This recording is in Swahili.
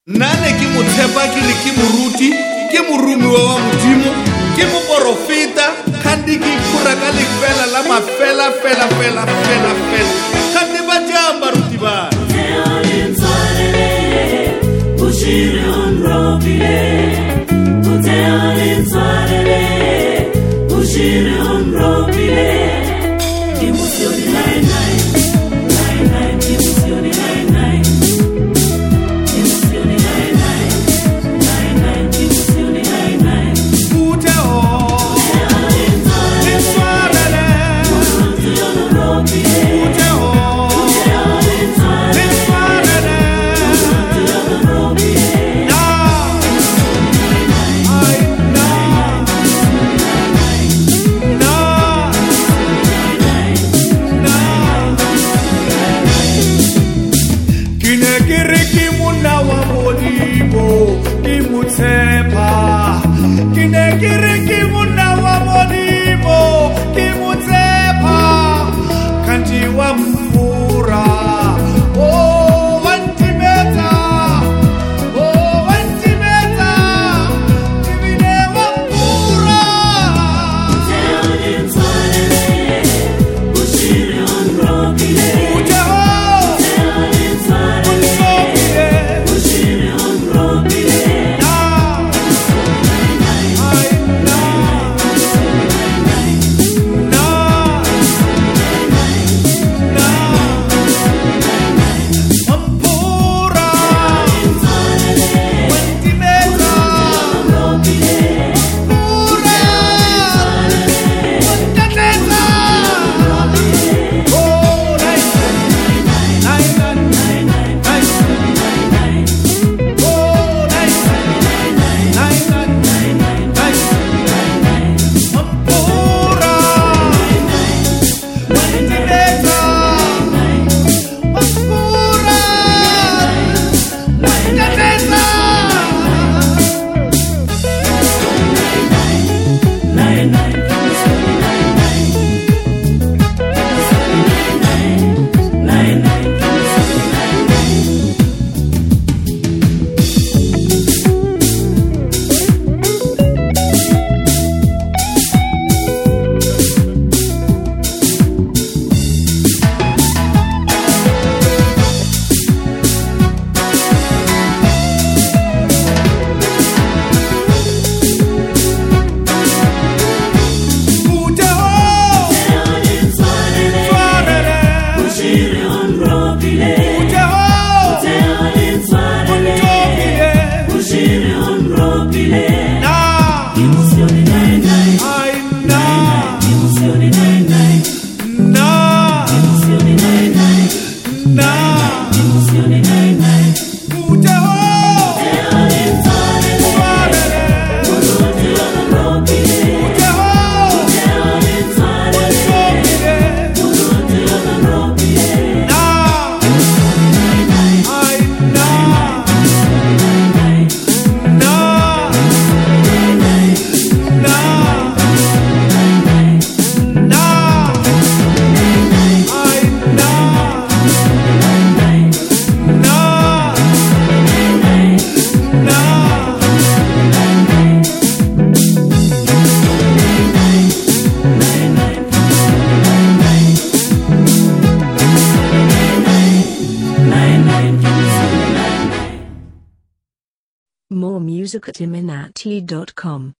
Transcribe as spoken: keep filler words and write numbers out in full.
Nane ke motshepa ke le ke moruti ke morumiwa wa modimo ke moporofeta kandi ke ikhura ka lefela la mafela fela fela fela fela kandi ba jang baruti ba Ushire onrobile Uteane nswarele Ushire onrobile Kimusioni nai nai Nai nai Kimusioni nai nai Kimusioni nai nai Nai nai Kimusioni nai nai Ute o Uteane nswarele Uteane onrobile Ute o Uteane nswarele Uteane onrobile More music at iminati dot com.